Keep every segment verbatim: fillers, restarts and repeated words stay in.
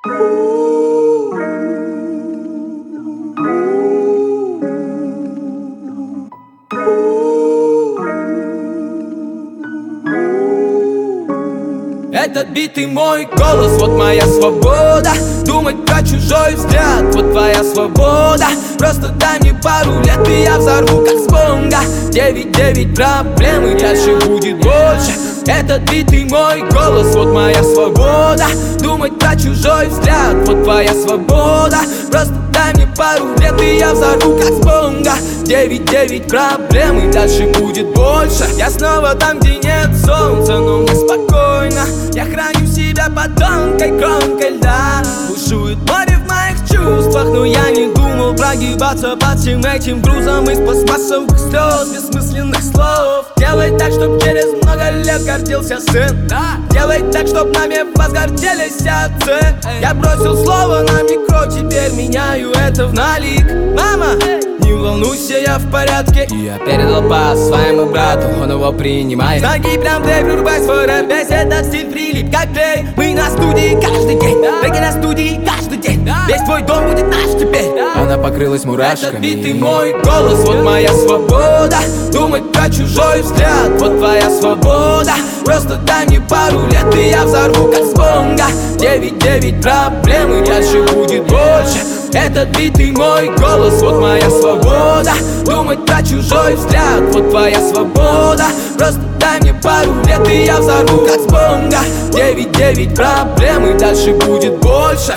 Этот бит и мой голос, вот моя свобода. Думать про чужой взгляд, вот твоя свобода. Просто дай мне пару лет, и я взорву как с бонга. Девять-девять проблем, и дальше будет больше. Этот бит и мой голос, вот моя свобода. Думать про чужой взгляд, вот твоя свобода. Просто дай мне пару лет, и я взорву как с бонга. Девять-девять проблем, и дальше будет больше. Я снова там, где нет солнца, но мне спокойно. Я храню себя под тонкой кромкой льда. Бушует море в моих чувствах, но я не думал прогибаться под всем этим грузом из пластмассовых слез, бессмысленных слов. Делай так, чтоб через много лет гордился сын. Делай так, чтоб нами возгордились отцы. Я бросил слово на микро, теперь меняю это в налик. Мама, не волнуйся, я в порядке. И я передал пас своему брату, он его принимает. Ноги прям дрейф, врубай свой рэп, весь этот стиль прилип как клей. Мы на студии каждый день, треки на студии каждый день. Весь твой дом будет наш теперь. Она покрылась мурашками. Этот бит и мой голос, вот моя свобода. Думать про чужой взгляд, вот твоя свобода. Просто дай мне пару лет, и я взорву как с бонга. Девять-девять проблем, и дальше будет больше. Этот бит и мой голос, вот моя свобода. Думать про чужой взгляд, вот твоя свобода. Просто дай мне пару лет, и я взорву как с бонга. Девять-девять проблем, и дальше будет больше.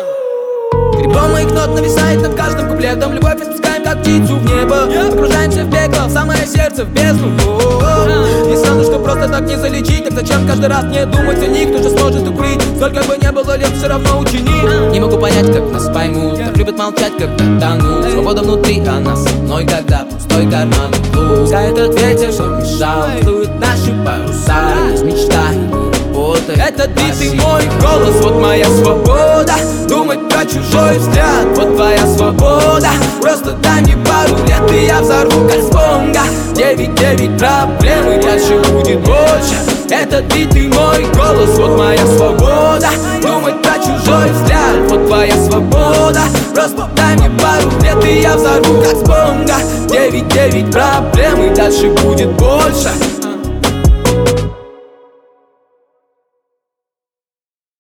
Грибом моих нот нависает над каждым куплетом. Любовь испускаем как птицу в небо. Погружаемся в пекло, в самое сердце, в бездну. Не странно, что просто так не залечить. Так зачем каждый раз не думать о них? Кто же сможет укрыть? Сколько бы не было лет, все равно ученик. Не могу понять, как нас поймут. Так любят молчать, когда тонут. Свобода внутри, она со мной, когда пустой карман. Пускай этот ветер, что мешал, дует наши паруса. Есть мечта, этот бит и мой голос, вот моя свобода. Думать про чужой взгляд, вот твоя свобода. Просто дай мне пару лет, и я взорву как с бонга. Девять-девять проблем, и дальше будет больше. Этот бит и мой голос, вот моя свобода. Думать про чужой взгляд, вот твоя свобода. Просто дай мне пару лет, и я взорву как с бонга. Девять-девять проблем, и дальше будет больше.